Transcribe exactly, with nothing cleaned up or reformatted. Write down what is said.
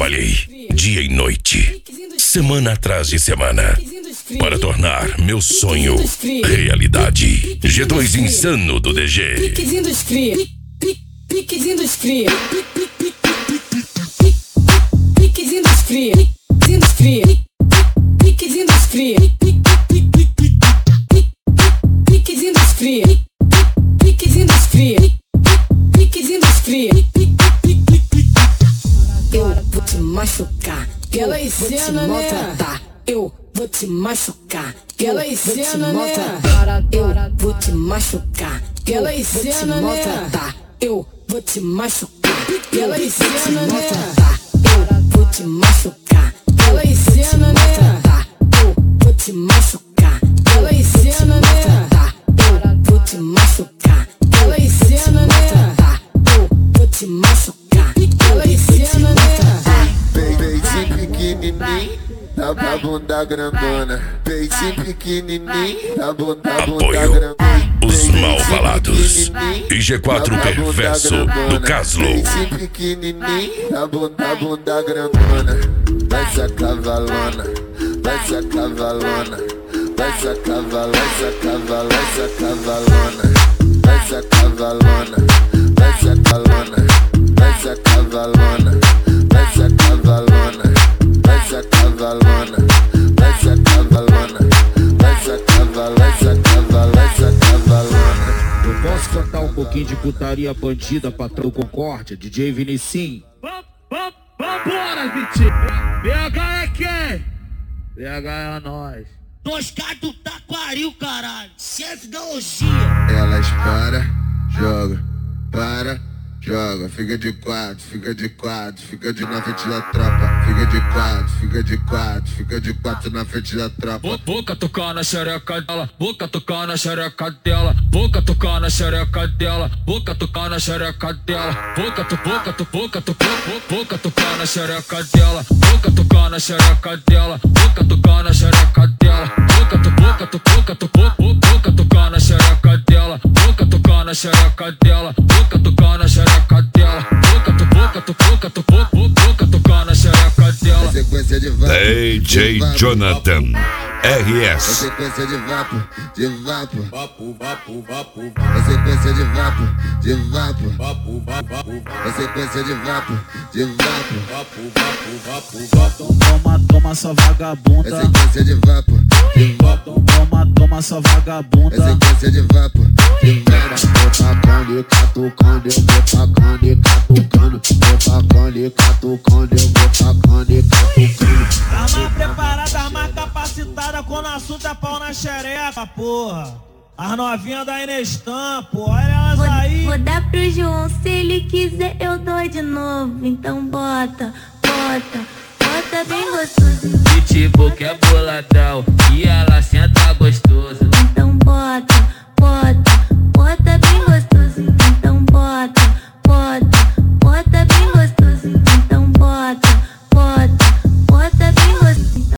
trabalhei dia e noite, semana atrás de semana, para tornar meu sonho realidade. G dois Insano do D G. Piquezinho dos cria, piquezinho dos cria, piquezinho dos cria, piquezinho dos cria, piquezinho dos cria, piquezinho dos cria, piquezinho dos cria, piquezinho dos cria. Eu vou te machucar, ela ensina, né? Eu vou te machucar, ela ensina, né? Eu vou te machucar, ela ensina, né? Eu vou te machucar, ela ensina, né? Eu vou te machucar, ela ensina, né? Eu vou te machucar, ela ensina, né? Eu vou te machucar, ela ensina, né? Eu vou te machucar, ela ensina, né? Peitinho pequenininho, tá pra bunda grandona. Peitinho pequenininho, tá bunda grandona. Os Malvalados e G quatro Perverso do Caslo. Peitinho pequenininho, tá bunda, bunda grandona. Vai se cavalona, vai se cavalona, vai se cavalona, vai se cavalona, vai se cavalona, vai se cavalona, vai se cavalona, vai se cavalona, vai se cavalona, vai se cavalona, vai se cavalona, vai se cavalona, vai se cavalona, vai se cavalona. Eu posso cantar um pouquinho de putaria bandida, patrão Concórdia, D J Vinicim? Vambora, Vitinho! B H é quem? B H é nós. Dois caras do Taquaril, caralho. Chefe da orgia. Elas para, joga, para, joga. Fica de quatro, fica de quatro, fica de na frente da tropa. Fica de quatro, fica de quatro, fica de quatro na frente da tropa. Boca tocar na xereca dela, boca tocar na xereca dela, boca tocar na xereca dela, boca tocar na xereca dela, boca to, boca to, boca to, boca tocar na xereca dela, boca tocar na xereca dela, boca tocar na xereca dela, boca to, boca to, boca to, boca tocar na xereca dela, boca tocar na xereca dela, boca tocar na xereca dela, boca to, boca to, boca to, boca tocar na xereca dela. Sequência de vapo, D J Jonathan R S. sequência de vapo, de vapo, Vapo, vapo, vapo, a sequência de vapo, de vapo, vapo, vapo, a sequência de vapo, de vapo, vapo, vapo, vapo, vapo. Toma, toma sua a vagabunda, sequência de vapo, de vapo, toma, toma sua a vagabunda. sequência de vapo, de vapo. Vou tacando e catucando, eu vou tacando e catucando, vou tacando e catucando, eu vou tacando e catucando. Arma preparada, arma capacitada, quando o assunto é pau na xereca, porra. As novinhas da Inestam, porra, olha elas Vou, aí. vou dar pro João, se ele quiser eu dou de novo. Então bota, bota, bota bem gostoso. Pitbull que é boladão e ela senta gostoso. Então bota,